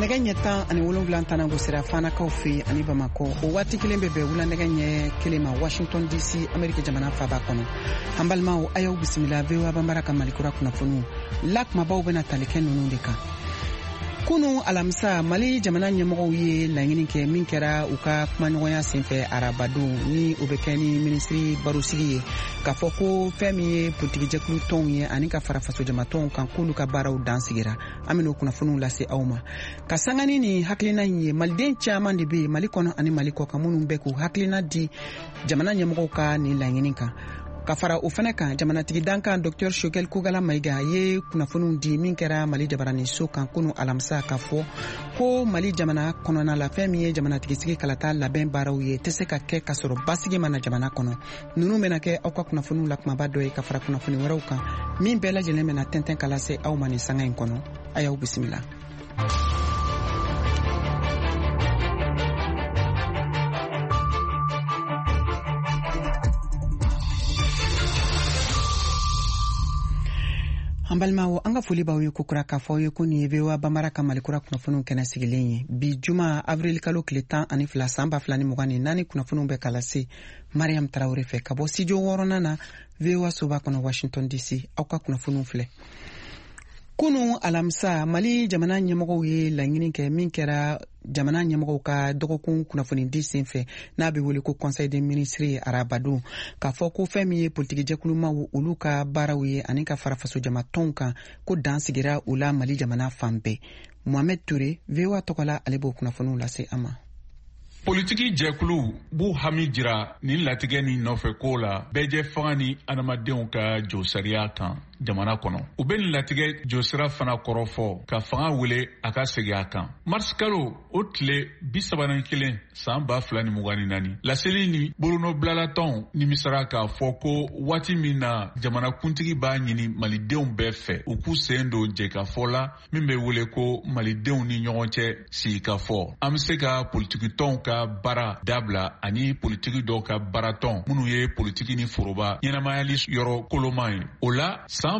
nɛgɛ ɲɛ 17 tanago sira fanakaw fɛ ani Bamako o waati kelen bɛ wula nɛgɛ ɲɛ 1 ma Washington DC Amerika jamana faaba kɔnɔ. An balimaw a y'aw bisimila VOA Bambara ka Malikura kunnafoniw la kumabaw bɛna tali kɛ ninnu de kan. Kunu alamisa Mali jamana ɲɛmɔgɔw ye laɲini kɛ min kɛra u ka kumaɲɔgɔnya senfɛ arabadon ni o bɛ kɛ ni ministri barosigi ye k'a fɔ ko fɛn min ye politigijɛkulu tɔnw ye ani ka fara faso jamatɔnw kan k'olu ka baaraw dan sigira. An bɛna o kunnafoniw lase aw ma. Ka sangani ni hakilina in ye maliden caman de bɛ Mali kɔnɔ ani Mali kɔ kan minnu bɛ k'u hakilina di jamana ɲɛmɔgɔw ka nin laɲini kan. Ka fara o fana kan jamanatigi dankan Dr. Choguel Kogala Mayiga ye kunnafoniw di min kɛra Mali jabarani so kan kunu alamisa ka fɔ ko Mali jamana kɔnɔna la fɛn min ye jamanatigisigi kalata labɛn baaraw ye tɛ se ka kɛ ka sɔrɔ basigi mana jamana kɔnɔ. Ninnu bɛna kɛ aw ka kunnafoniw la kumaba dɔ ye ka fara kunnafoni wɛrɛw kan min bɛɛ lajɛlen bɛna tɛntɛn kala se aw ma nin sanga in kɔnɔ. A y'aw bisimila. An balimaw an ka foli b'aw ye kokura k'a fɔ aw ye ko nin ye VOA Bambara ka Malikura kunnafoniw kɛnɛ sigilen ye. Bi juma avril kalo tile 12 san 2024 kunnafoniw bɛ kala se Mariam Tarawele fɛ ka bɔ studio 6 na VOA soba kɔnɔ Washington DC. Aw ka kunnafoniw filɛ. Kunu alamisa Mali jamana ɲɛmɔgɔw ye laɲini kɛ min kɛra jamana ɲɛmɔgɔw ka dɔgɔkun kunnafoni di senfɛ n'a bɛ wele ko Conseil des ministres arabadon k'a fɔ ko fɛn min ye politigijɛkulumaw olu ka baaraw ye ani ka fara faso jamatɔnw kan ko dan sigira u la Mali jamana fan bɛɛ. Mohamed Toure VOA tɔgɔla ale b'o kunnafoniw lase a ma. Politiki jɛkulu b'u hami jira nin latigɛ ni nɔfɛ ko la bɛɛ fanga ni adamadenw ka jɔ sariya kan jamana kɔnɔ. U bɛ nin latigɛ jɔsira fana kɔrɔfɔ ka fanga wele a ka segin a kan. Mars kalo o tile 31 san 2024 laseli ni bolonɔbilalatɔnw nimisara k'a fɔ ko waati min na jamanakuntigi b'a ɲini malidenw bɛɛ fɛ u k'u sen don jɛkafɔ la min bɛ wele ko malidenw ni ɲɔgɔn cɛ sigikafɔ. An bɛ se ka politikitɔnw ka baara dabila ani politiki dɔw ka baaratɔn minnu ye politiki ni foroba ɲɛnamayali yɔrɔ koloman ye. O la san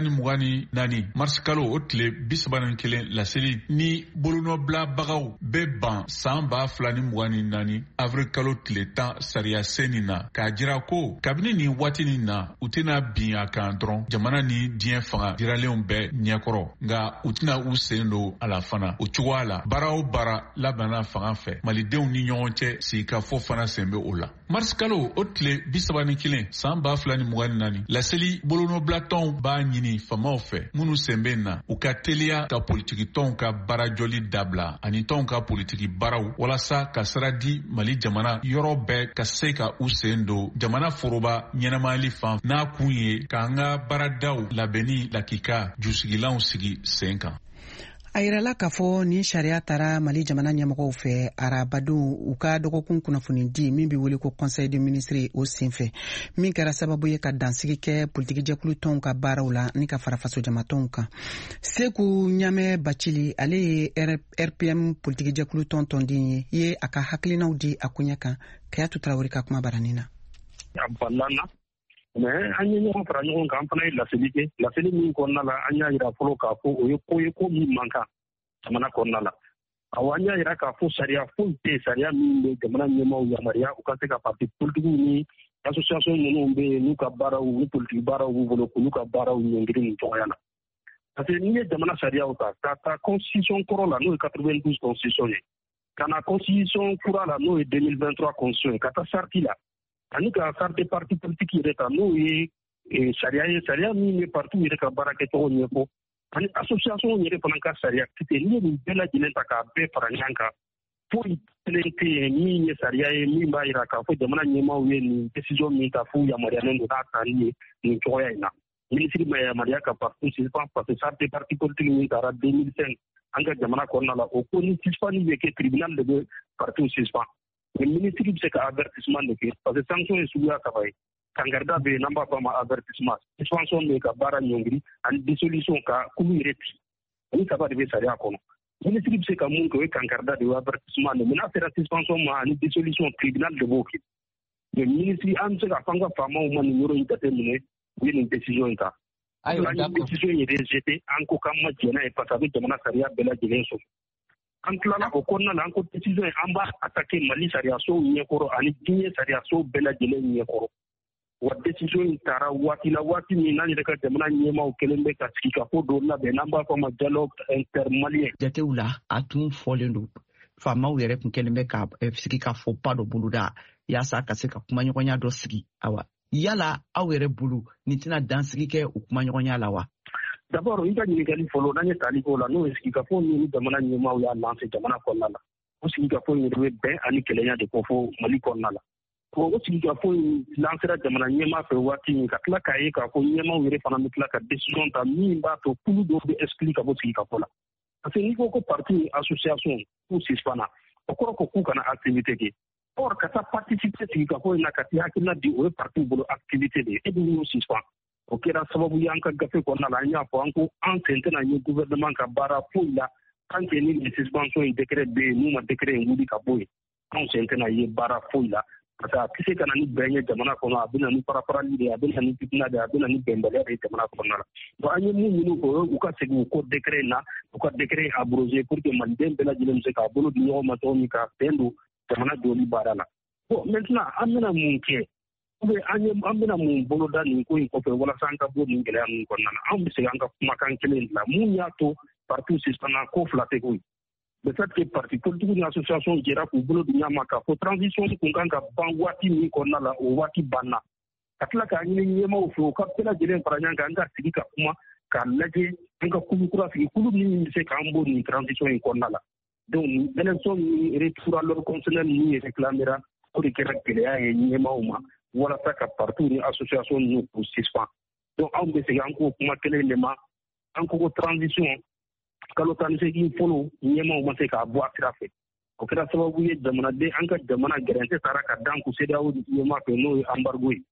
2024 mars kalo o tile 31 laseli ni bolonɔbilabagaw bɛ ban san 2024 avril kalo tile 10 sariya seni na k'a jira ko kabini nin waati nin na u tɛna bin a kan dɔrɔn jamana ni diɲɛ fanga diralenw bɛɛ ɲɛkɔrɔ nka u tɛna u sen don a la fana. O cogoya la baara o baara labɛnna fanga fɛ malidenw ni ɲɔgɔn cɛ sigikafɔ fana sen bɛ o la. Mars kalo o tile 31 san 2024 laseli bolonɔbilatɔnw b'a ɲini famaw fɛ minnu sen bɛ na u ka teliya ka politikitɔnw ka baarajɔli dabila ani tɔnw ka politiki baaraw walasa ka sira di Mali jamana yɔrɔ bɛɛ ka se ka u sen don jamana foroba ɲɛnamayali fan n'a kun ye k'an ka baaradaw labɛnni lakika jusigilanw sigi sen kan. A yirala k'a fɔ ni sariya taara Mali jamana ɲɛmɔgɔw fɛ arabadon u ka dɔgɔkun kunnafoni di min bɛ wele ko Conseil des ministres o senfɛ min kɛra sababu ye ka dansigi kɛ politigijɛkulu tɔnw ka baaraw la ni ka fara faso jamatɔnw kan. Seku Ɲamɛ Bacili ale ye RPM politigijɛkulu tɔn tɔnden ye a ka hakilinaw di a koɲɛ kan Kayatu Tarawele ka kuma barani na. Mais an ye ɲɔgɔn fara ɲɔgɔn kan an fana ye laseli kɛ laseli min kɔnɔna la an y'a yira fɔlɔ k'a fɔ o ye ko min man kan jamana kɔnɔna la. Awɔ an y'a yira k'a fɔ sariya foyi tɛ sariya min bɛ jamana ɲɛmaaw yamaruya u ka se ka parti politigiw ni association minnu bɛ yen n'u ka baaraw ni politiki baaraw b'u bolo k'olu ka baaraw ɲɔngiri nin cogoya la. Parce que n'i ye jamana sariyaw ta ka taa constitution kɔrɔ la n'o ye 92 constitution ye ka na constitution kura la n'o ye 2023 constitution ye ka taa sarti la ani ka sarte parti politique yɛrɛ ta n'o ye sariya min bɛ parti yɛrɛ ka baara kɛcogo ɲɛfɔ ani association yɛrɛ fana ka sariya kite n'i ye nin bɛɛ lajɛlen ta k'a bɛɛ fara ɲɔgɔn kan foyi kelen tɛ yen min ye sariya ye min b'a jira k'a fɔ jamana ɲɛmaaw ye nin décision min ta f'u yamaruyalen don k'a ta ni nin cogoya in na. Ministre ma yamaruya ka parti suspend parce que sarte parti politique min taara 2005 an ka jamana kɔnɔna la o ko ni suspend bɛ kɛ tribunal de bɛ parti suspend. Le ministre bɛ se ka avertissement de kɛ parce que sanction ye suguya saba ye. Kangarida bɛ yen n'an b'a fɔ a ma avertissement suspension bɛ ka baara ɲɔngiri ani dissolution ka kulu yɛrɛ ci ani saba de bɛ sariya kɔnɔ. Ministre bɛ se ka mun kɛ o ye kangarida de ye avertissement de mais n'a sera suspension ma ani dissolution tribunal de b'o kɛ. Mais ministre an bɛ se ka fɔ an ka faamaw ma nin yɔrɔ in jateminɛ u ye nin décision in ta. Ni décision in rejeté an ko k'an ma jɛn n'a ye parce que a bɛ jamana sariya bɛɛ lajɛlen sɔrɔ. an tilala o kɔnɔna la an ko décision an b'a attaquer Mali sariyasow ɲɛkɔrɔ ani diɲɛ sariyasow bɛɛ lajɛlen ɲɛkɔrɔ. Wa décision in taara waati la waati min n'an yɛrɛ ka jamana ɲɛmaaw kelen bɛ ka sigi ka ko dɔ labɛn n'an b'a fɔ a ma dialogue intermalien. Jatew la a tun fɔlen don faamaw yɛrɛ kun kelen bɛ ka sigi ka fɔ ba dɔ boloda yaasa ka se ka kumaɲɔgɔnya dɔ sigi awa yala aw yɛrɛ bolo nin tɛna dansigi kɛ o kumaɲɔgɔnya la wa? D'abord i ka ɲininkali fɔlɔ n'an ye tali k'o la n'o ye sigikafɔ ni jamana ɲɛmaaw y'a lancé jamana kɔnɔna la. O sigikafɔ in yɛrɛ bɛ bɛn ani kɛlɛya de ko fɔ Mali kɔnɔna la. O sigikafɔ in lancera jamana ɲɛmaa fɛ waati min ka tila k'a ye k'a fɔ ɲɛmaaw yɛrɛ fana bɛ tila ka décision ta min b'a to kulu dɔw bɛ exclure ka bɔ sigikafɔ la. Parce que n'i ko ko parti association k'u suspend o kɔrɔ ko k'u kana activité kɛ. Or ka taa participer sigikafɔ in na ka t'i hakilina di o ye parti bolo activité de ye e bɛ y'o suspend. O kɛra sababu ye an ka gafe kɔnɔna la an y'a fɔ an ko an sen tɛna ye gouvernement ka baara foyi la tant que ni nin suspension in décret bɛ yen n'u ma décret in wuli ka bɔ yen an sen tɛna ye baara foyi la. Parce que a tɛ se ka na ni bɛn ye jamana kɔnɔ a bɛ na ni farafarali de ye a bɛ na ni fitina de ye a bɛ na ni bɛnbaliya de ye jamana kɔnɔna la. Donc an ye mun ɲini o ye u ka segin u ko décret in na u ka décret abrogé pour que maliden bɛɛ lajɛlen bɛ se k'a bolo di ɲɔgɔn ma cogo min ka bɛn don jamana jɔli baara la. Bon maintenant an bɛna mun kɛ an bɛna mun boloda nin ko in kɔfɛ walasa an ka bɔ nin gɛlɛya ninnu kɔnɔna na an bɛ se an ka kumakan kelen dilan mun y'a to parti sisan ko fila tɛ ko ye. Le fait que parti politique ni association jɛra k'u bolo di ɲɔgɔn ma k'a fɔ transition kun kan ka ban waati min kɔnɔna la o waati banna ka tila k'a ɲini ɲɛmaaw fɛ u ka bɛɛ lajɛlen fara ɲɔgɔn kan an ka sigi ka kuma k'a lajɛ an ka kulu kura sigi kulu min bɛ se k'an bɔ nin transition in kɔnɔna la. Donc élection min retour à l'ordre constitutionnel min réclamera o de kɛra gɛlɛya ye ɲɛmaaw ma walasa ka parti ni association ninnu k'u suspend. Donc anw bɛ segin an k'o kuma kelen de ma an ko transition kalo 18 fɔlɔ ɲɛmaaw ma se k'a bɔ a sira fɛ. O kɛra sababu ye jamanaden an ka jamana gɛrɛntɛ taara ka dan ku CEDEAO ɲɛmaa fɛ n'o ye embargo ye.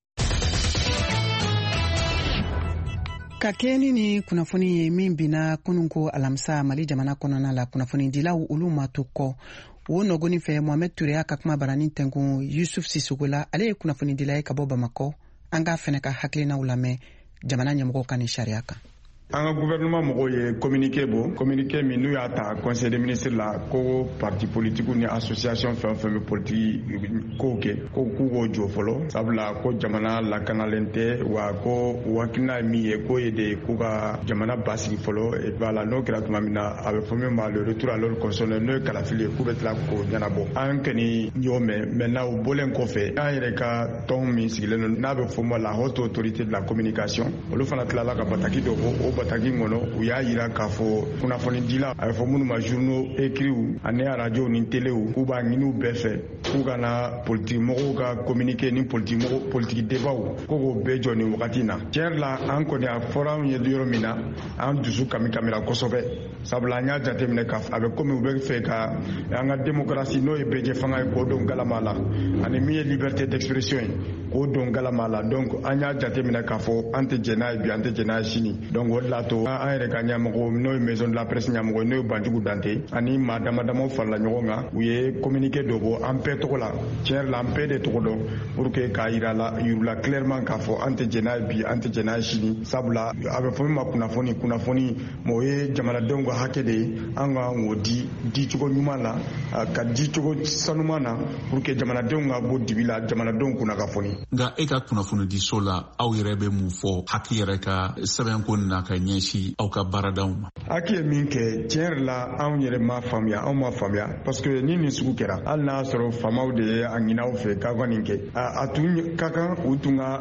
Ka kɛ ni kunnafoni ye min bina kunun ko alamisa Mali jamana kɔnɔna la kunnafoni dilaw olu ma to kɔ o nɔgɔni fɛ Mohamed Touré ka kuma barani tɛnkun Yusuf Sissogo la ale ye kunnafoni dila ye ka bɔ Bamakɔ an ka fɛnɛ ka hakilinaw lamɛn jamana ɲɛmɔgɔw ka ni sariya kan. An ka gouvernement mɔgɔw ye communiqué min n'u y'a ta conseil des ministres la ko parti politique ni association fɛn fɛn bɛ politique ko kɛ ko k'u k'o jɔ fɔlɔ sabula ko jamana lakanalen tɛ wa ko hakilina ye min ye k'o ye de k'u ka jamana basigi fɔlɔ et voilà n'o kɛra tuma min na a bɛ fɔ min ma le retour à l'ordre constitutionnel n'o ye kalafili ye k'u bɛ tila k'o ɲɛnabɔ an kɔni y'o mɛn maintenant o bɔlen kɔfɛ an yɛrɛ ka tɔn min sigilen don n'a bɛ fɔ ma la haute autorité de la communication olu fana tilala ka bataki dɔ bɔ o bataki kɔnɔ u y'a yira k'a fɔ kunnafoni dila a bɛ fɔ minnu ma journaux écrits ani radio ni téléw k'u b'a ɲini u bɛɛ fɛ k'u kana politique mɔgɔw ka communiquer ni politique débat ko k'o bɛɛ jɔ nin wagati in na tiɲɛ la an kɔni a fɔra anw ye yɔrɔ min na an dusu kamira kosɛbɛ sabula an y'a jateminɛ k'a fɔ a bɛ komi u bɛ fɛ ka an ka démocratie n'o ye bɛɛ fanga ye k'o don galama la ani min ye liberté d'expression ye k'o don galama la donc an y'a jateminɛ k'a fɔ an tɛ jɛn n'a ye bi an tɛ jɛn n'a ye sini donc o de la to an yɛrɛ ka ɲɛmɔgɔ n'o ye maison de la presse ɲɛmɔgɔ n'o ye Banjugu Dante ani maa damadamaw farala ɲɔgɔn kan u ye communiqué dɔ bɔ an bɛɛ tɔgɔ la tiɲɛ la an bɛɛ de tɔgɔ dɔn pour que k'a yirala clairement k'a fɔ an tɛ jɛn n'a ye bi an tɛ jɛn n'a ye sini sabula a bɛ fɔ min ma kunnafoni mais o ye jamanadenw ka hakɛ de ye an ka o di cogo ɲuman na ka di cogo sanuman na pour que jamanadenw ka bɔ dibi la jamanadenw kunna ka fɔni. Nka e ka kunnafoni di so la aw yɛrɛ bɛ mun fɔ haki yɛrɛ ka sɛbɛnko na ka ɲɛsin aw ka baaradaw ma. Haki ye min kɛ tiɲɛ yɛrɛ la anw yɛrɛ ma faamuya parce que ni nin sugu kɛra hali n'a sɔrɔ faamaw de ye a ɲini aw fɛ k'a ka nin kɛ a tun ka kan u tun ka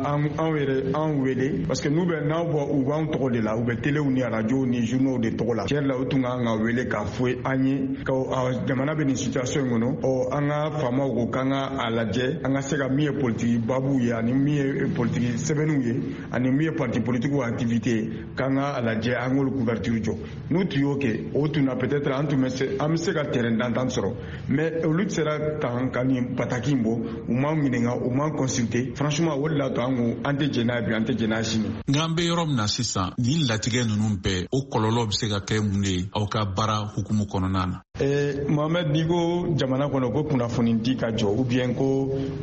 anw wele parce que n'aw bɔ u b'anw tɔgɔ de la u bɛ telew ni radio ni journaux de tɔgɔ la tiɲɛ yɛrɛ la u tun kan ka wele k'a fɔ an ye ka jamana bɛ nin situation in kɔnɔ an ka faamaw ko k'an ka a lajɛ an ka se ka min ye politique babuw ye ani min ye politique sɛbɛnniw ye ani min ye parti politique activité ye k'an ka a lajɛ an k'olu couverture jɔ n'u tun y'o kɛ o tun na peut-être an bɛ se ka terrain d'entente sɔrɔ mais olu sera tan ka nin bataki in bɔ u m'an ɲininka u m'an consulter franchement o de la to an ko an tɛ jɛn n'a ye bi an tɛ jɛn n'a ye sini. Nka an bɛ yɔrɔ min na sisan nin latigɛ ninnu bɛɛ o kɔlɔlɔ bɛ se ka kɛ mun de ye aw ka baara hukumu kɔnɔna na. Mohamed n'i ko jamana kɔnɔ ko kunnafoni di ka jɔ ou bien ko